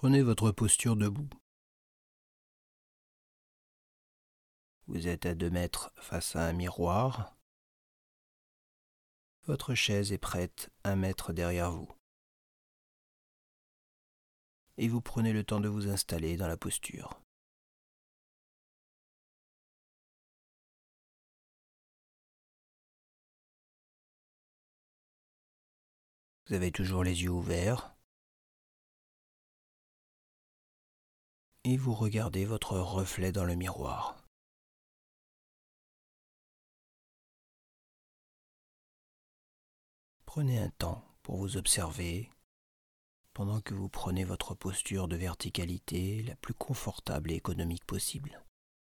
Prenez votre posture debout. Vous êtes à 2 mètres face à un miroir. Votre chaise est prête 1 mètre derrière vous. Et vous prenez le temps de vous installer dans la posture. Vous avez toujours les yeux ouverts. Et vous regardez votre reflet dans le miroir. Prenez un temps pour vous observer pendant que vous prenez votre posture de verticalité la plus confortable et économique possible.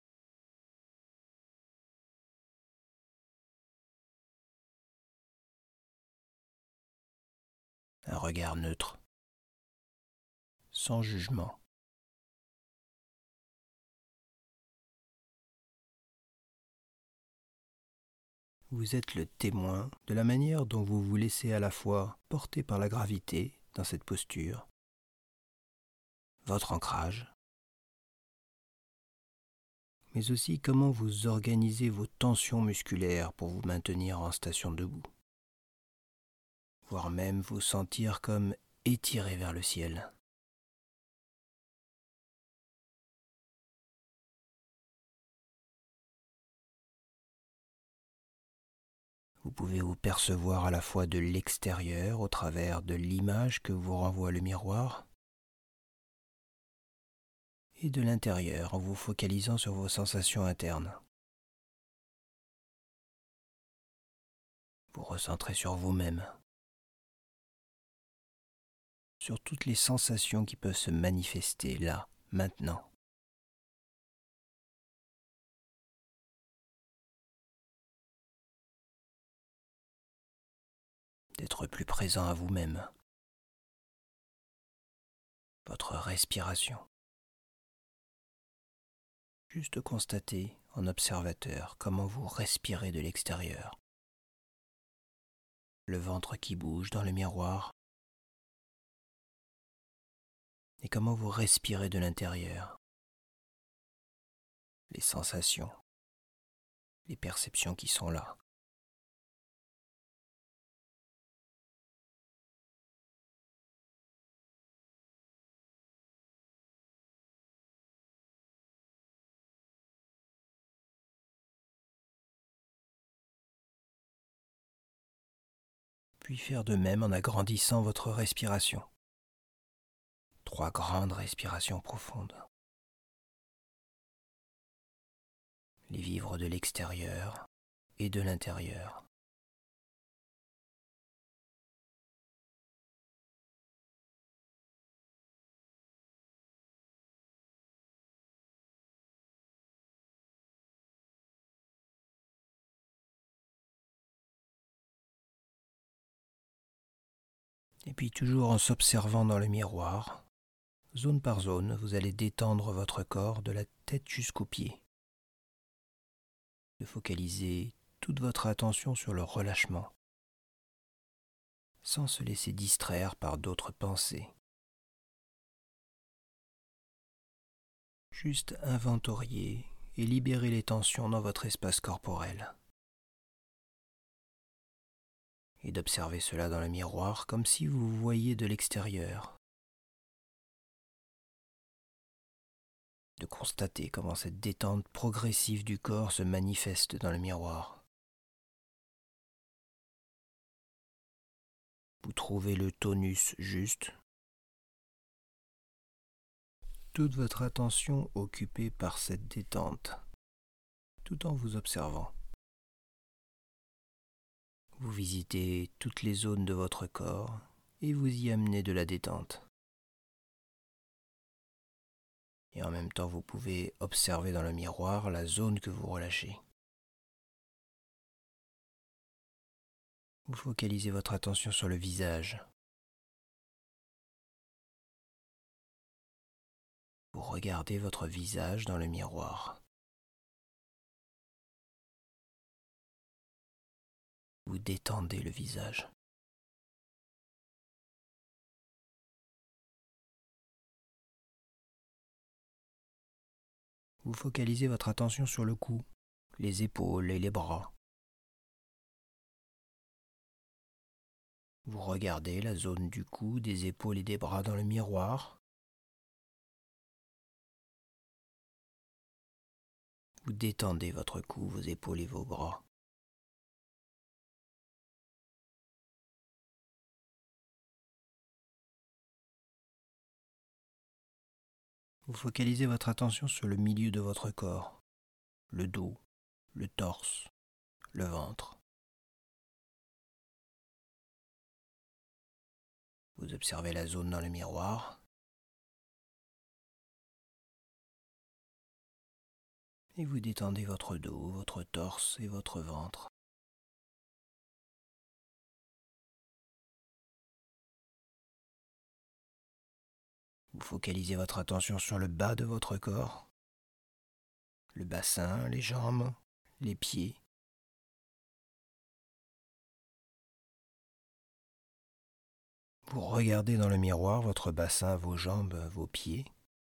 Un regard neutre, sans jugement. Vous êtes le témoin de la manière dont vous vous laissez à la fois porter par la gravité dans cette posture, votre ancrage, mais aussi comment vous organisez vos tensions musculaires pour vous maintenir en station debout, voire même vous sentir comme étiré vers le ciel. Vous pouvez vous percevoir à la fois de l'extérieur au travers de l'image que vous renvoie le miroir et de l'intérieur en vous focalisant sur vos sensations internes. Vous recentrez sur vous-même, sur toutes les sensations qui peuvent se manifester là, maintenant. D'être plus présent à vous-même, votre respiration. Juste constater en observateur comment vous respirez de l'extérieur. Le ventre qui bouge dans le miroir et comment vous respirez de l'intérieur. Les sensations, les perceptions qui sont là. Puis faire de même en agrandissant votre respiration. 3 grandes respirations profondes. Les vivre de l'extérieur et de l'intérieur. Et puis toujours en s'observant dans le miroir, zone par zone, vous allez détendre votre corps de la tête jusqu'aux pieds. De focaliser toute votre attention sur le relâchement, sans se laisser distraire par d'autres pensées. Juste inventorier et libérer les tensions dans votre espace corporel. Et d'observer cela dans le miroir comme si vous vous voyiez de l'extérieur. De constater comment cette détente progressive du corps se manifeste dans le miroir. Vous trouvez le tonus juste. Toute votre attention occupée par cette détente, tout en vous observant. Vous visitez toutes les zones de votre corps et vous y amenez de la détente. Et en même temps, vous pouvez observer dans le miroir la zone que vous relâchez. Vous focalisez votre attention sur le visage. Vous regardez votre visage dans le miroir. Vous détendez le visage. Vous focalisez votre attention sur le cou, les épaules et les bras. Vous regardez la zone du cou, des épaules et des bras dans le miroir. Vous détendez votre cou, vos épaules et vos bras. Vous focalisez votre attention sur le milieu de votre corps, le dos, le torse, le ventre. Vous observez la zone dans le miroir et vous détendez votre dos, votre torse et votre ventre. Vous focalisez votre attention sur le bas de votre corps, le bassin, les jambes, les pieds. Vous regardez dans le miroir votre bassin, vos jambes, vos pieds.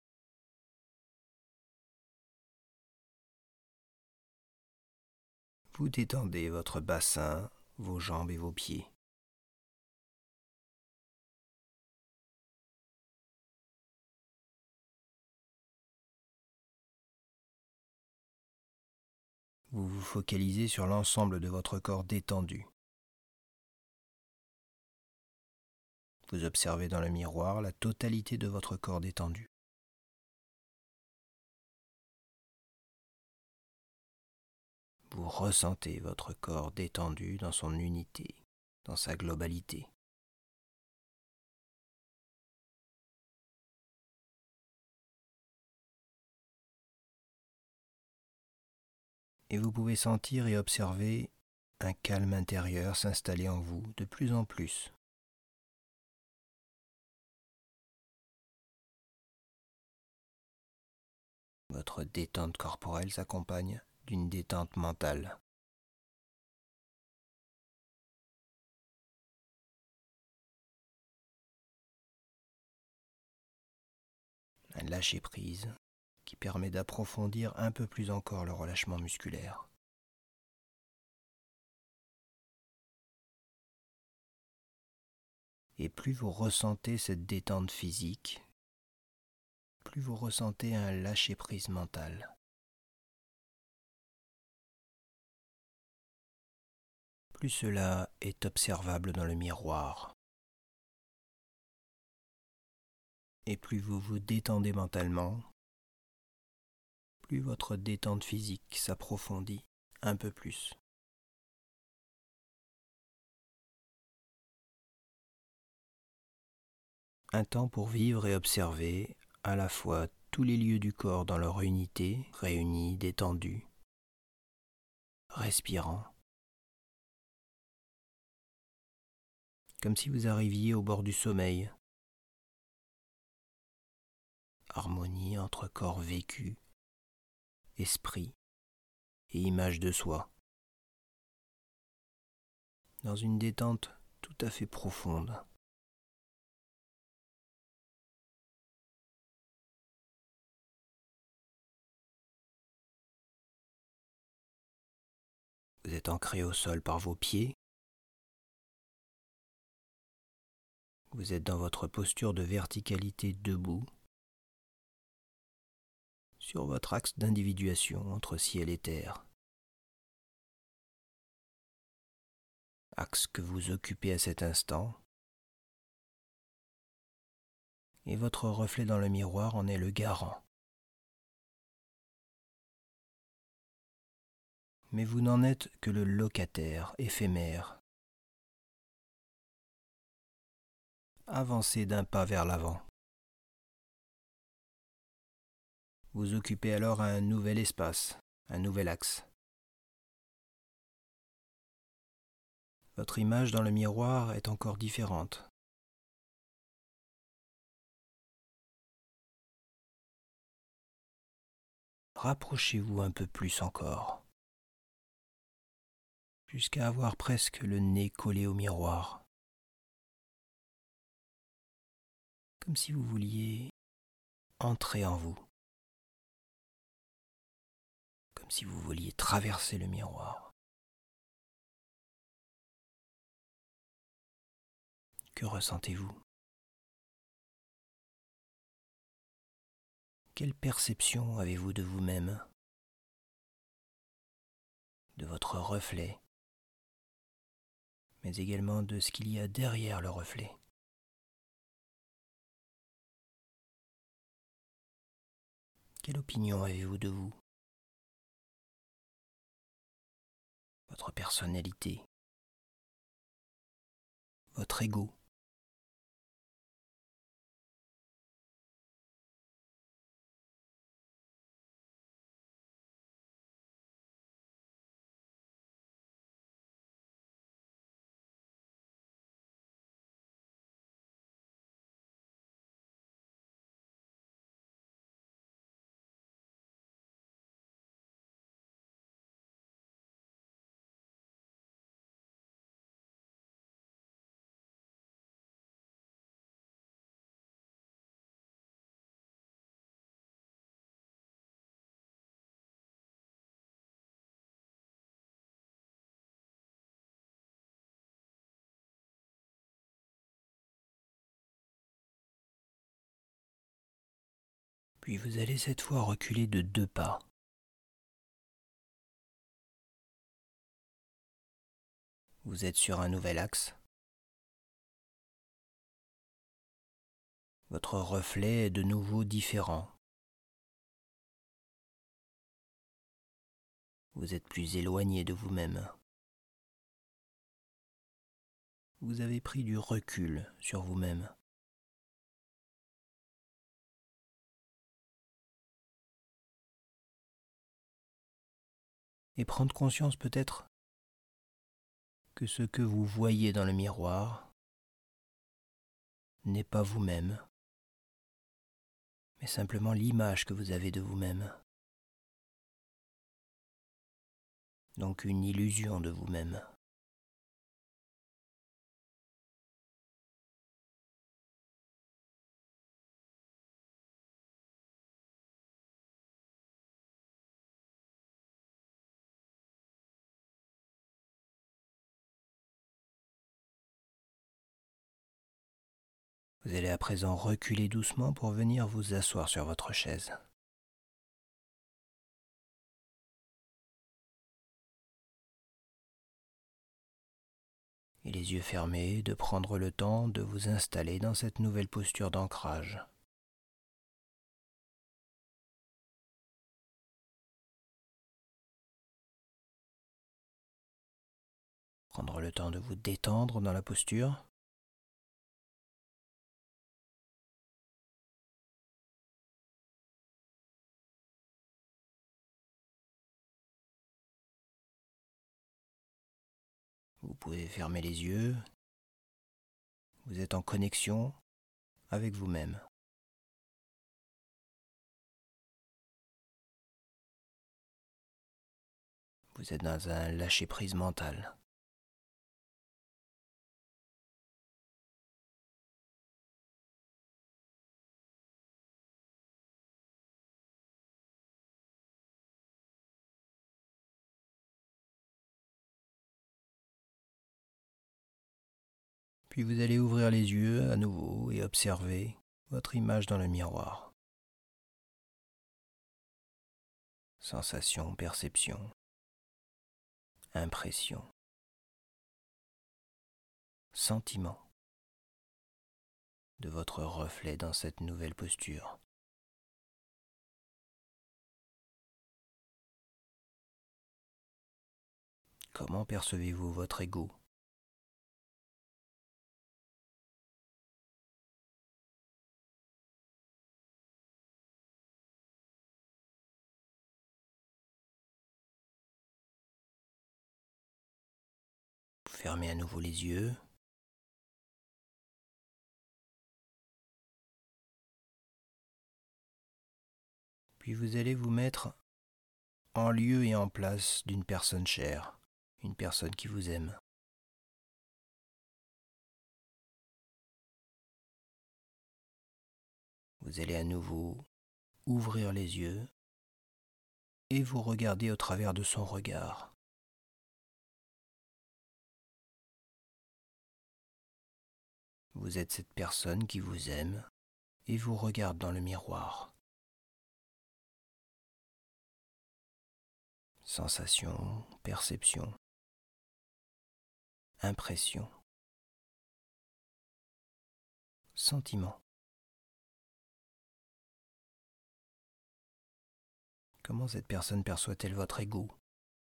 Vous détendez votre bassin, vos jambes et vos pieds. Vous vous focalisez sur l'ensemble de votre corps détendu. Vous observez dans le miroir la totalité de votre corps détendu. Vous ressentez votre corps détendu dans son unité, dans sa globalité. Et vous pouvez sentir et observer un calme intérieur s'installer en vous de plus en plus. Votre détente corporelle s'accompagne d'une détente mentale. Un lâcher-prise qui permet d'approfondir un peu plus encore le relâchement musculaire. Et plus vous ressentez cette détente physique, plus vous ressentez un lâcher-prise mental. Plus cela est observable dans le miroir. Et plus vous vous détendez mentalement, plus votre détente physique s'approfondit un peu plus. Un temps pour vivre et observer à la fois tous les lieux du corps dans leur unité, réunis, détendus, respirant, comme si vous arriviez au bord du sommeil. Harmonie entre corps vécu, esprit et image de soi, dans une détente tout à fait profonde. Vous êtes ancré au sol par vos pieds. Vous êtes dans votre posture de verticalité debout, sur votre axe d'individuation entre ciel et terre. Axe que vous occupez à cet instant. Et votre reflet dans le miroir en est le garant. Mais vous n'en êtes que le locataire éphémère. Avancez d'un pas vers l'avant. Vous occupez alors un nouvel espace, un nouvel axe. Votre image dans le miroir est encore différente. Rapprochez-vous un peu plus encore, jusqu'à avoir presque le nez collé au miroir, comme si vous vouliez entrer en vous. comme si vous vouliez traverser le miroir. Que ressentez-vous? Quelle perception avez-vous de vous-même, de votre reflet, mais également de ce qu'il y a derrière le reflet? Quelle opinion avez-vous de vous? Votre personnalité, votre ego? Puis vous allez cette fois reculer de 2 pas. Vous êtes sur un nouvel axe. Votre reflet est de nouveau différent. Vous êtes plus éloigné de vous-même. Vous avez pris du recul sur vous-même. Et prendre conscience peut-être que ce que vous voyez dans le miroir n'est pas vous-même, mais simplement l'image que vous avez de vous-même. Donc une illusion de vous-même. Vous allez à présent reculer doucement pour venir vous asseoir sur votre chaise. Et les yeux fermés, de prendre le temps de vous installer dans cette nouvelle posture d'ancrage. Prendre le temps de vous détendre dans la posture. Vous pouvez fermer les yeux. Vous êtes en connexion avec vous-même. Vous êtes dans un lâcher-prise mental. Puis vous allez ouvrir les yeux à nouveau et observer votre image dans le miroir. Sensation, perception, impression, sentiment de votre reflet dans cette nouvelle posture. Comment percevez-vous votre ego ? Vous fermez à nouveau les yeux. Puis vous allez vous mettre en lieu et en place d'une personne chère, une personne qui vous aime. Vous allez à nouveau ouvrir les yeux et vous regardez au travers de son regard. Vous êtes cette personne qui vous aime et vous regarde dans le miroir. Sensation, perception, impression, sentiment. Comment cette personne perçoit-elle votre ego ?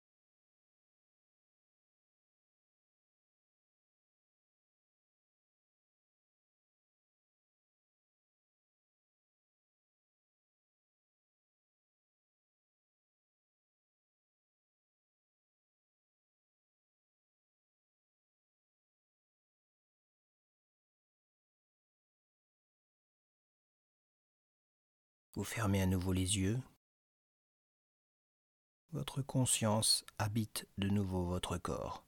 Vous fermez à nouveau les yeux. Votre conscience habite de nouveau votre corps.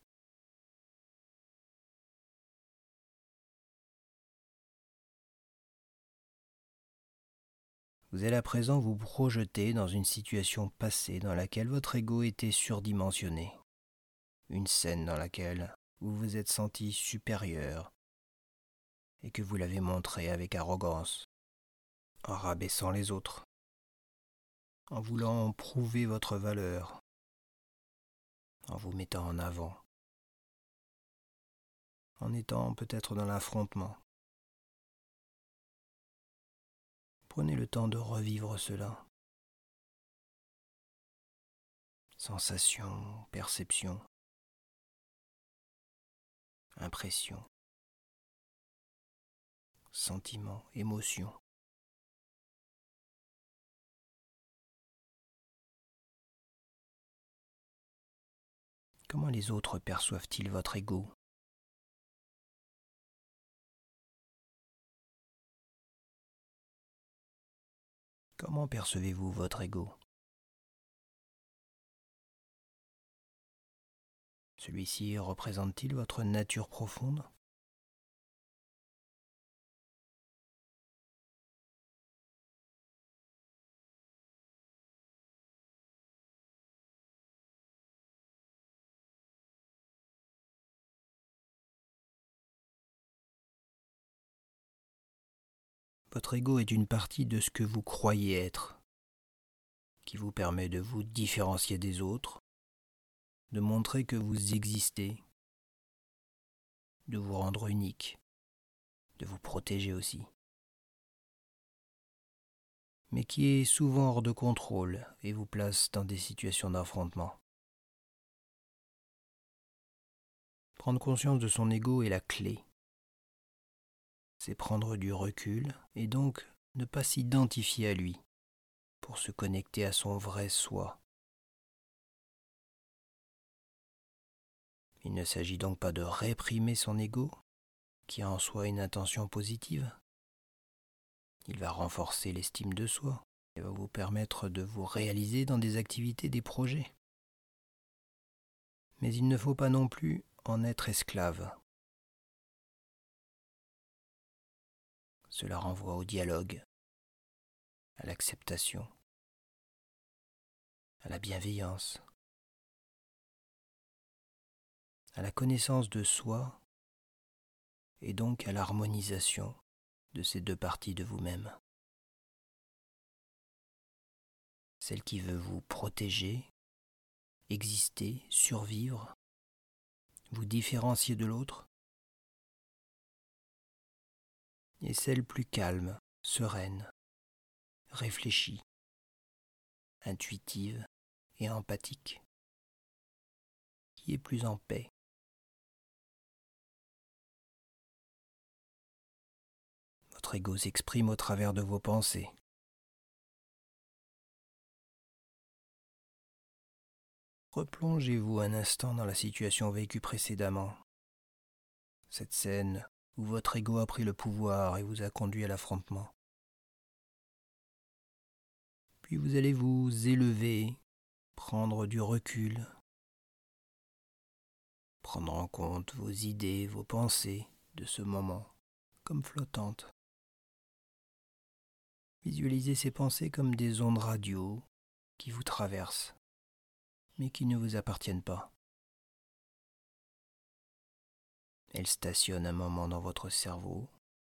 Vous allez à présent vous projeter dans une situation passée dans laquelle votre ego était surdimensionné. Une scène dans laquelle vous vous êtes senti supérieur et que vous l'avez montré avec arrogance, en rabaissant les autres, en voulant prouver votre valeur, en vous mettant en avant, en étant peut-être dans l'affrontement. Prenez le temps de revivre cela. Sensation, perception, impression, sentiment, émotion. Comment les autres perçoivent-ils votre ego ? Comment percevez-vous votre ego ? Celui-ci représente-t-il votre nature profonde ? Votre ego est une partie de ce que vous croyez être, qui vous permet de vous différencier des autres, de montrer que vous existez, de vous rendre unique, de vous protéger aussi, mais qui est souvent hors de contrôle et vous place dans des situations d'affrontement. Prendre conscience de son ego est la clé. C'est prendre du recul et donc ne pas s'identifier à lui pour se connecter à son vrai soi. Il ne s'agit donc pas de réprimer son ego, qui a en soi une intention positive. Il va renforcer l'estime de soi et va vous permettre de vous réaliser dans des activités, des projets. Mais il ne faut pas non plus en être esclave. Cela renvoie au dialogue, à l'acceptation, à la bienveillance, à la connaissance de soi et donc à l'harmonisation de ces deux parties de vous-même. Celle qui veut vous protéger, exister, survivre, vous différencier de l'autre, et celle plus calme, sereine, réfléchie, intuitive et empathique, qui est plus en paix. Votre ego s'exprime au travers de vos pensées. Replongez-vous un instant dans la situation vécue précédemment. Cette scène où votre ego a pris le pouvoir et vous a conduit à l'affrontement. Puis vous allez vous élever, prendre du recul, prendre en compte vos idées, vos pensées de ce moment comme flottantes. Visualisez ces pensées comme des ondes radio qui vous traversent, mais qui ne vous appartiennent pas. Elles stationnent un moment dans votre cerveau,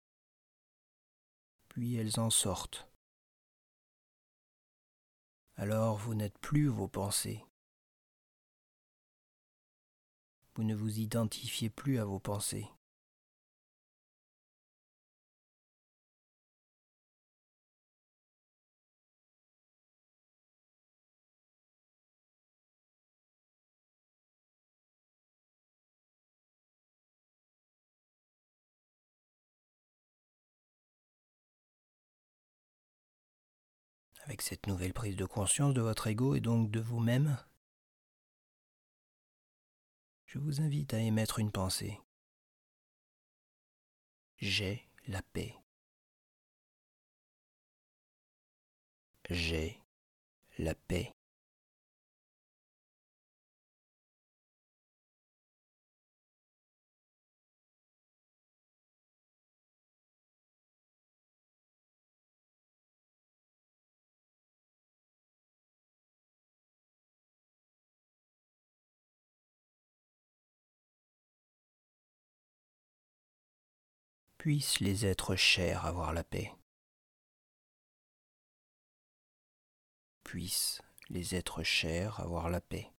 puis elles en sortent. Alors vous n'êtes plus vos pensées. Vous ne vous identifiez plus à vos pensées. Avec cette nouvelle prise de conscience de votre ego et donc de vous-même, je vous invite à émettre une pensée. J'ai la paix. J'ai la paix. Puissent les êtres chers avoir la paix. Puissent les êtres chers avoir la paix.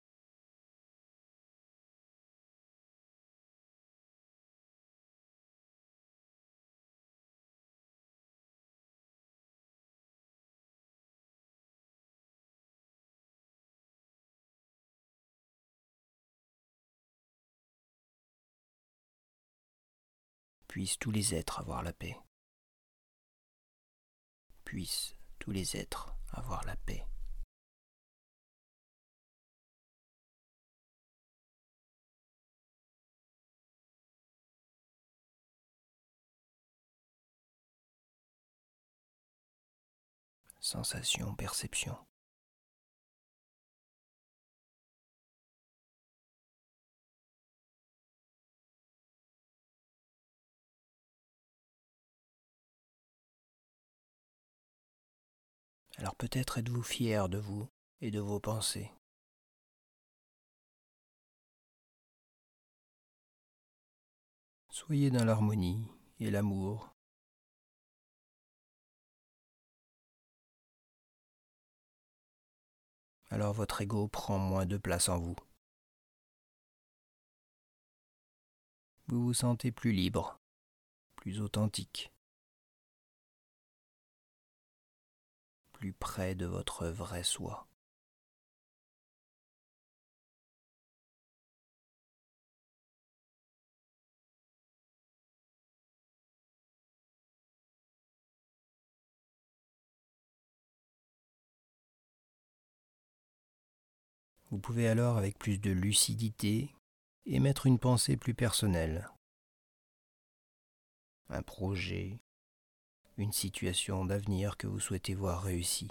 Puissent tous les êtres avoir la paix. Puissent tous les êtres avoir la paix. Sensation, perception. Alors peut-être êtes-vous fier de vous et de vos pensées. Soyez dans l'harmonie et l'amour. Alors votre ego prend moins de place en vous. Vous vous sentez plus libre, plus authentique, plus près de votre vrai soi. Vous pouvez alors, avec plus de lucidité, émettre une pensée plus personnelle. Un projet, une situation d'avenir que vous souhaitez voir réussie.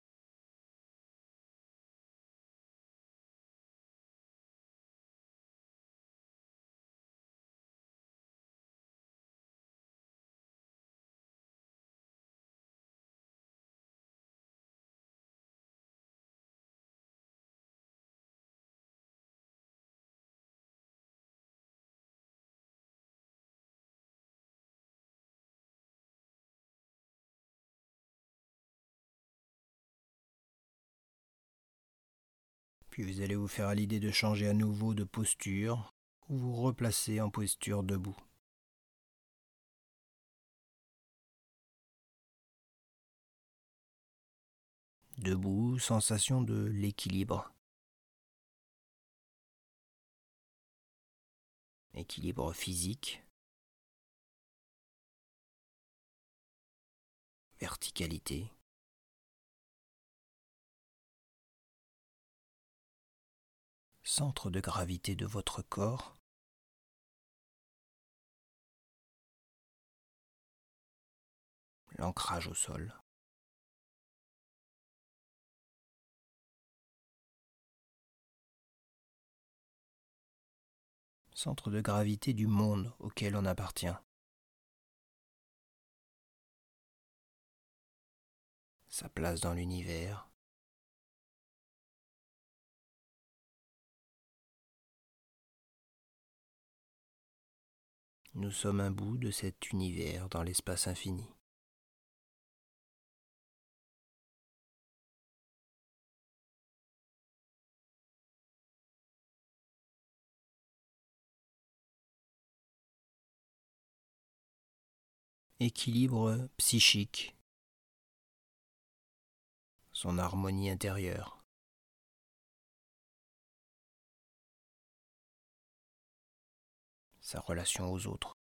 Puis vous allez vous faire à l'idée de changer à nouveau de posture ou vous replacer en posture debout. Debout, sensation de l'équilibre. Équilibre physique, verticalité, centre de gravité de votre corps, l'ancrage au sol. Centre de gravité du monde auquel on appartient. Sa place dans l'univers, Nous sommes un bout de cet univers dans l'espace infini. Équilibre psychique, son harmonie intérieure. Sa relation aux autres.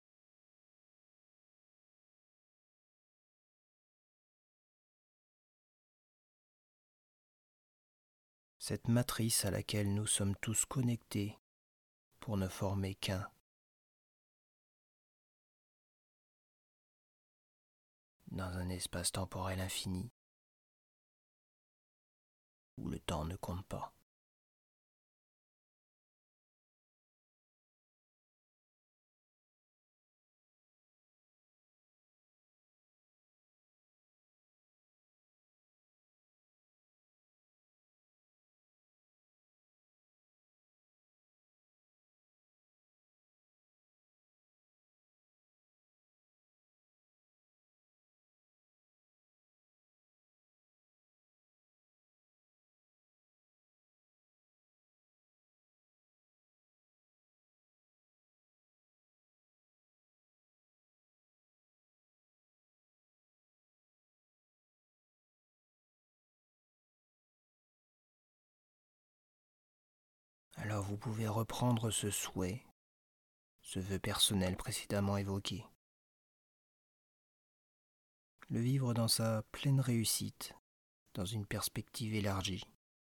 Cette matrice à laquelle nous sommes tous connectés pour ne former qu'un. Dans un espace temporel infini, où le temps ne compte pas. Alors vous pouvez reprendre ce souhait, ce vœu personnel précédemment évoqué. Le vivre dans sa pleine réussite, dans une perspective élargie.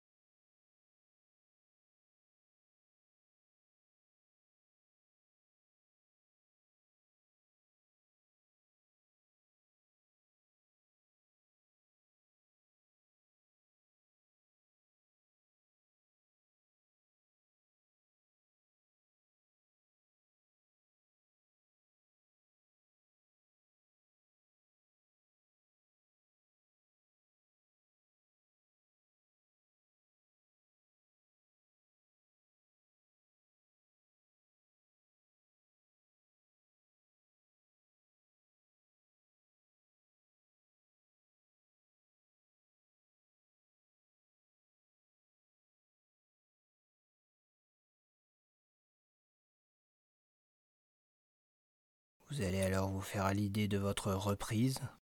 Vous allez alors vous faire à l'idée de votre reprise,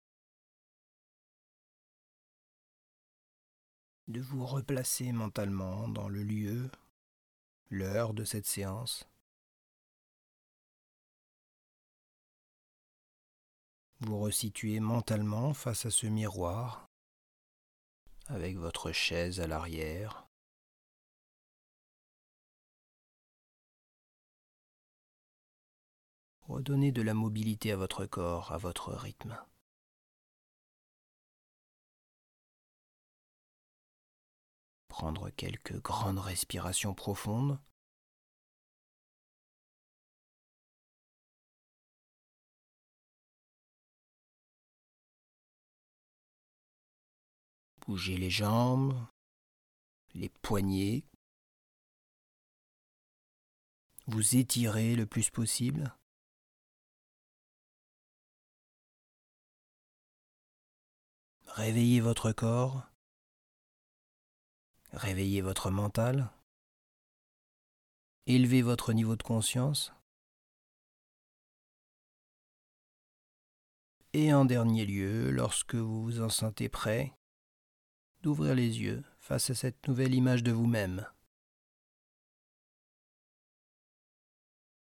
de vous replacer mentalement dans le lieu, l'heure de cette séance. Vous resituez mentalement face à ce miroir, avec votre chaise à l'arrière. Redonnez de la mobilité à votre corps, à votre rythme. Prendre quelques grandes respirations profondes. Bougez les jambes, les poignets. Vous étirez le plus possible. Réveillez votre corps. Réveillez votre mental. Élevez votre niveau de conscience. Et en dernier lieu, lorsque vous vous en sentez prêt, d'ouvrir les yeux face à cette nouvelle image de vous-même.